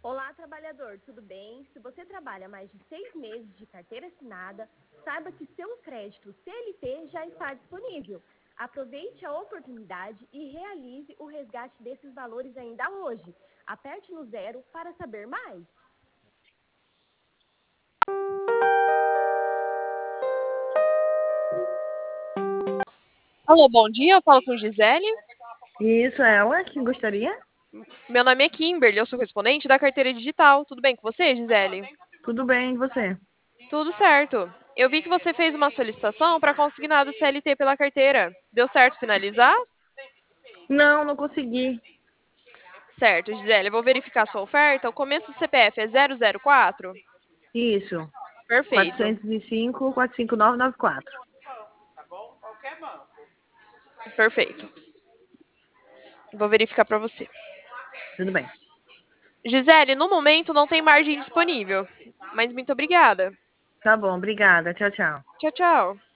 Olá, trabalhador, tudo bem? Se você trabalha mais de 6 meses de carteira assinada, saiba que seu crédito CLT já está disponível. Aproveite a oportunidade e realize o resgate desses valores ainda hoje. Aperte no 0 para saber mais. Alô, bom dia, eu falo com Gisele. Isso, é ela que gostaria? Meu nome é Kimberly, eu sou correspondente da carteira digital. Tudo bem com você, Gisele? Tudo bem, e você? Tudo certo. Eu vi que você fez uma solicitação para consignado CLT pela carteira. Deu certo finalizar? Não, não consegui. Certo, Gisele, eu vou verificar sua oferta. O começo do CPF é 004? Isso, Perfeito, 405, 45994. perfeito. Vou verificar para você. Tudo bem. Gisele, no momento não tem margem disponível, mas muito obrigada. Tá bom, obrigada. Tchau, tchau. Tchau, tchau.